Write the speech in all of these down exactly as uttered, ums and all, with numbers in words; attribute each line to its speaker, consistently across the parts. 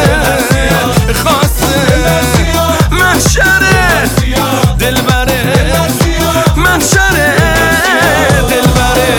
Speaker 1: خاصه محشره دلبره محشره دلبره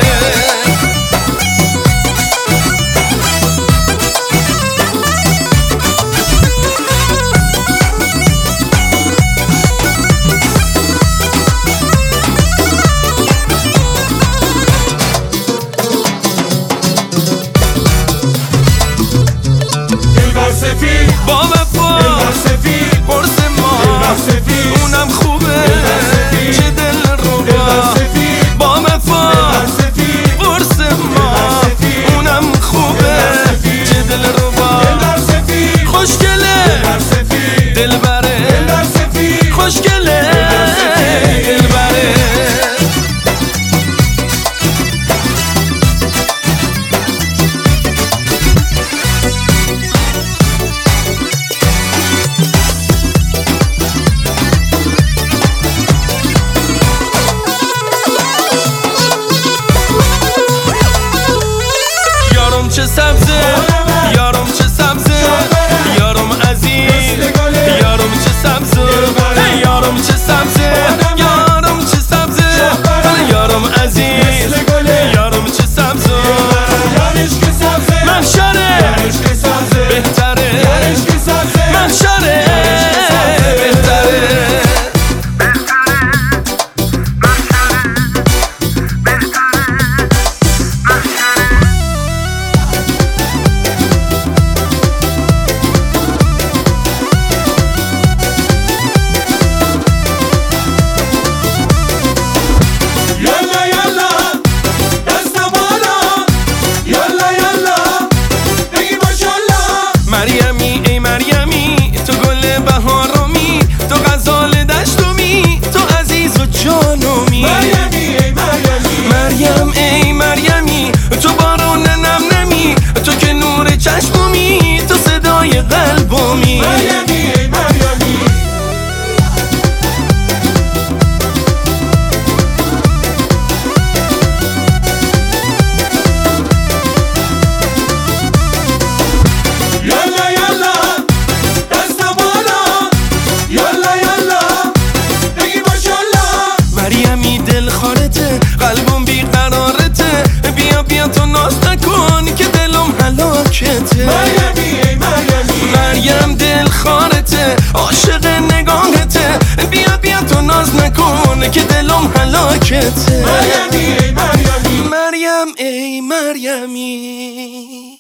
Speaker 1: با وفا قرص ما اونم خوبه چه دل رو با وفا قرص ما اونم خوبه چه دل رو خوشگله دلبره خوشگله دلبره چه سبزه یارم چه سبزه یارم عزیز یارم چه سبزه یارم چه سبزه یارم چه سبزه یارم عزیز یارم چه سبزه محشره بهتره محشره بهتره مریمی ای مریمی تو گل بهارمی تو غزال دشتمی تو عزیز و جانمی
Speaker 2: مریمی ای مریمی
Speaker 1: مریم ای مریمی تو بارون نم نمی تو که نور چشممی تو صدای قلبمی
Speaker 2: مریمی ای مریمی
Speaker 1: قلبم بیقرارته بیا بیا تو ناز نکن که دلم هلاکته
Speaker 2: مریمی ای مریمی
Speaker 1: مریم دل خارته عاشق نگاهته بیا بیا تو ناز نکن که دلم هلاکته
Speaker 2: مریمی ای مریمی
Speaker 1: مریم ای مریمی